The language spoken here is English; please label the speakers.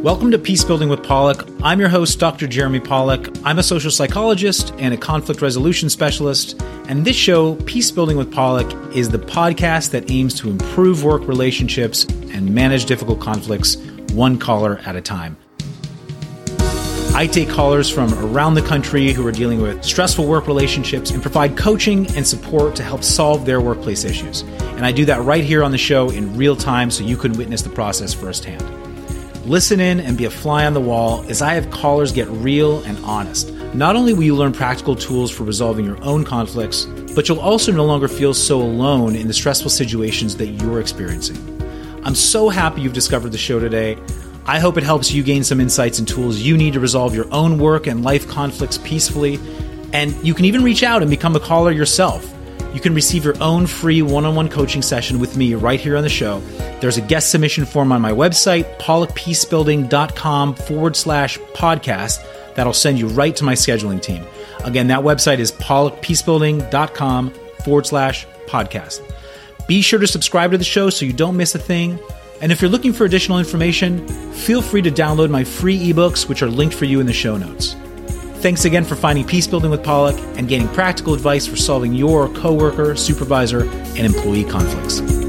Speaker 1: Welcome to Peace Building with Pollock. I'm your host, Dr. Jeremy Pollock. I'm a social psychologist and a conflict resolution specialist. And this show, Peace Building with Pollock, is the podcast that aims to improve work relationships and manage difficult conflicts one caller at a time. I take callers from around the country who are dealing with stressful work relationships and provide coaching and support to help solve their workplace issues. And I do that right here on the show in real time so you can witness the process firsthand. Listen in and be a fly on the wall as I have callers get real and honest. Not only will you learn practical tools for resolving your own conflicts, but you'll also no longer feel so alone in the stressful situations that you're experiencing. I'm so happy you've discovered the show today. I hope it helps you gain some insights and tools you need to resolve your own work and life conflicts peacefully. And you can even reach out and become a caller yourself. You can receive your own free one-on-one coaching session with me right here on the show. There's a guest submission form on my website, pollockpeacebuilding.com/podcast. That'll send you right to my scheduling team. Again, that website is pollockpeacebuilding.com/podcast. Be sure to subscribe to the show so you don't miss a thing. And if you're looking for additional information, feel free to download my free ebooks, which are linked for you in the show notes. Thanks again for finding Peace Building with Pollock and gaining practical advice for solving your coworker, supervisor, and employee conflicts.